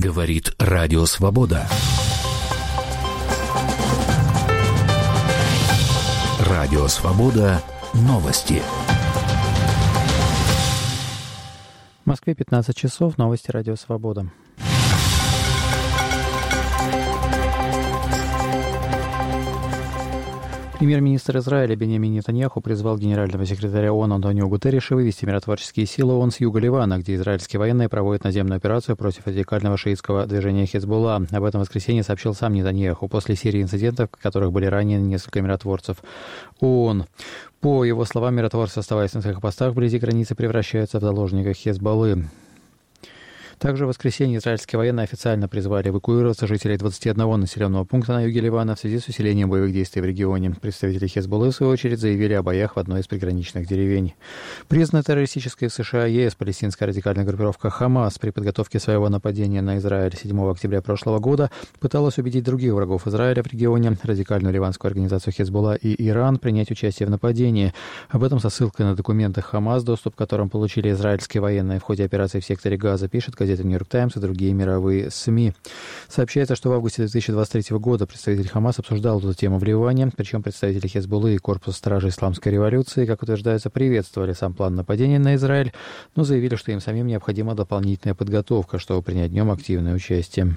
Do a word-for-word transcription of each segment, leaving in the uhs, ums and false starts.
Говорит Радио Свобода. Радио Свобода. Новости. В Москве пятнадцать часов. Новости Радио Свобода. Премьер-министр Израиля Биньямин Нетаньяху призвал генерального секретаря ООН Антонио Гутерреша вывести миротворческие силы ООН с юга Ливана, где израильские военные проводят наземную операцию против радикального шиитского движения Хезболла. Об этом в воскресенье сообщил сам Нетаньяху после серии инцидентов, в которых были ранены несколько миротворцев ООН. По его словам, миротворцы, оставаясь на своих постах вблизи границы, превращаются в заложников Хезболлы. Также в воскресенье израильские военные официально призвали эвакуироваться жителей двадцати одного населенного пункта на юге Ливана в связи с усилением боевых действий в регионе. Представители Хезболлы, в свою очередь, заявили о боях в одной из приграничных деревень. Признанная террористической в США и ЕС палестинская радикальная группировка «Хамас» при подготовке своего нападения на Израиль седьмого октября прошлого года пыталась убедить других врагов Израиля в регионе, радикальную ливанскую организацию Хезболла и Иран, принять участие в нападении. Об этом со ссылкой на документы «Хамас», доступ к которым получили израильские военные в ходе операции в секторе Газа, пишет газета «Нью-Йорк Таймс» и другие мировые СМИ. Сообщается, что в августе две тысячи двадцать третьего года представитель Хамас обсуждал эту тему в Ливане, причем представители Хезболлы и Корпуса стражей Исламской революции, как утверждается, приветствовали сам план нападения на Израиль, но заявили, что им самим необходима дополнительная подготовка, чтобы принять в нем активное участие.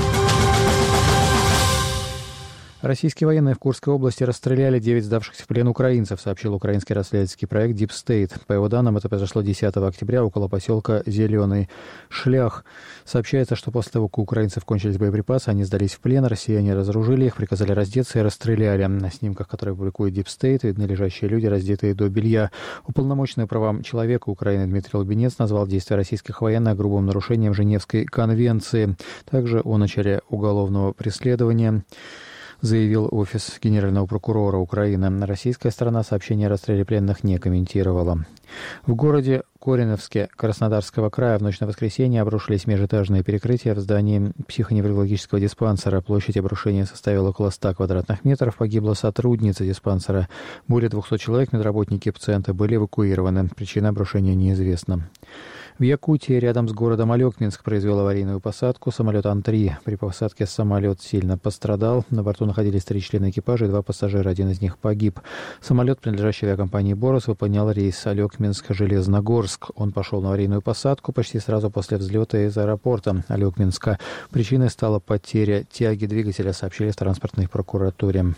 Российские военные в Курской области расстреляли девять сдавшихся в плен украинцев, сообщил украинский расследовательский проект Deep State. По его данным, это произошло десятого октября около поселка Зеленый Шлях. Сообщается, что после того, как у украинцев кончились боеприпасы, они сдались в плен, россияне разоружили их, приказали раздеться и расстреляли. На снимках, которые публикует Deep State, видны лежащие люди, раздетые до белья. Уполномоченный по правам человека Украины Дмитрий Лубенец назвал действия российских военных грубым нарушением Женевской конвенции. Также о начале уголовного преследования заявил офис генерального прокурора Украины. Российская сторона сообщение о расстреле пленных не комментировала. В городе Кореновске Краснодарского края в ночь на воскресенье обрушились межэтажные перекрытия в здании психоневрологического диспансера. Площадь обрушения составила около ста квадратных метров. Погибла сотрудница диспансера. Более двухсот человек, медработники пациента, были эвакуированы. Причина обрушения неизвестна. В Якутии рядом с городом Алекминск произвел аварийную посадку самолет Ан три. При посадке самолет сильно пострадал. На борту находились три члена экипажа и два пассажира. Один из них погиб. Самолет, принадлежащий авиакомпании «Борос», выполнял рейс Алекминск-Железногорск. Он пошел на аварийную посадку почти сразу после взлета из аэропорта Алекминска. Причиной стала потеря тяги двигателя, сообщили в транспортной прокуратуре.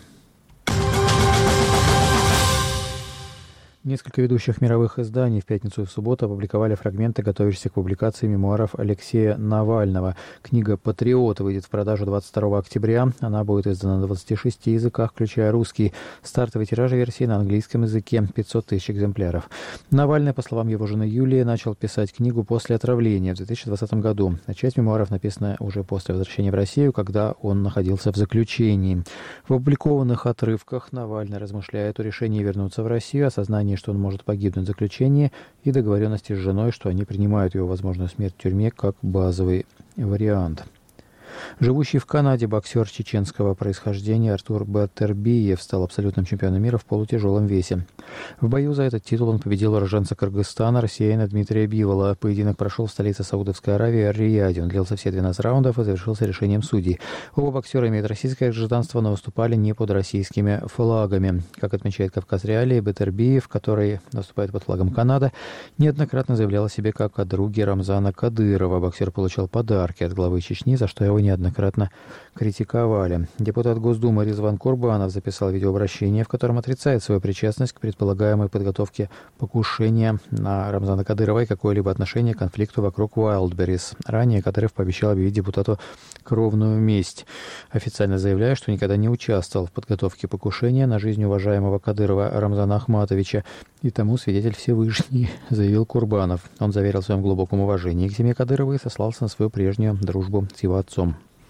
Несколько ведущих мировых изданий в пятницу и в субботу опубликовали фрагменты готовящихся к публикации мемуаров Алексея Навального. Книга «Патриот» выйдет в продажу двадцать второго октября. Она будет издана на двадцати шести языках, включая русский. Стартовый тираж версии на английском языке – пятьсот тысяч экземпляров. Навальный, по словам его жены Юлии, начал писать книгу после отравления в две тысячи двадцатом году. А часть мемуаров написана уже после возвращения в Россию, когда он находился в заключении. В опубликованных отрывках Навальный размышляет о решении вернуться в Россию, осознании, что он может погибнуть в заключении, и договоренности с женой, что они принимают его возможную смерть в тюрьме как базовый вариант. Живущий в Канаде боксер чеченского происхождения Артур Батырбиев стал абсолютным чемпионом мира в полутяжелом весе. В бою за этот титул он победил уроженца Кыргызстана, россиянина Дмитрия Бивола. Поединок прошел в столице Саудовской Аравии Ар-Рияде. Он длился все двенадцать раундов и завершился решением судей. Оба боксера имеют российское гражданство, но выступали не под российскими флагами. Как отмечает «Кавказ Реалии», Батырбиев, который выступает под флагом Канады, неоднократно заявлял о себе как о друге Рамзана Кадырова. Боксер получал подарки от главы Чечни, за что его неоднократно критиковали. Депутат Госдумы Ризван Курбанов записал видеообращение, в котором отрицает свою причастность к предполагаемой подготовке покушения на Рамзана Кадырова и какое-либо отношение к конфликту вокруг Уайлдберрис. Ранее Кадыров пообещал объявить депутату кровную месть, официально заявляя, что никогда не участвовал в подготовке покушения на жизнь уважаемого Кадырова Рамзана Ахматовича, и тому свидетель Всевышний, заявил Курбанов. Он заверил в своем глубоком уважении к семье Кадырова и сослался на свою прежнюю дружбу с его отцом.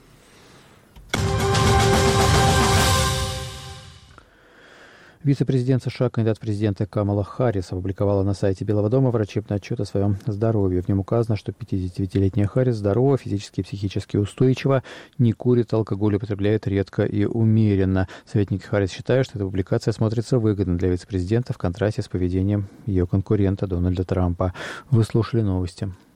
Вице-президент США, кандидат в президенты Камала Харрис, опубликовала на сайте Белого дома врачебный отчет о своем здоровье. В нем указано, что пятидесятипятилетняя Харрис здорова, физически и психически устойчива, не курит, алкоголь употребляет редко и умеренно. Советники Харрис считают, что эта публикация смотрится выгодно для вице-президента в контрасте с поведением ее конкурента Дональда Трампа. Вы слушали новости.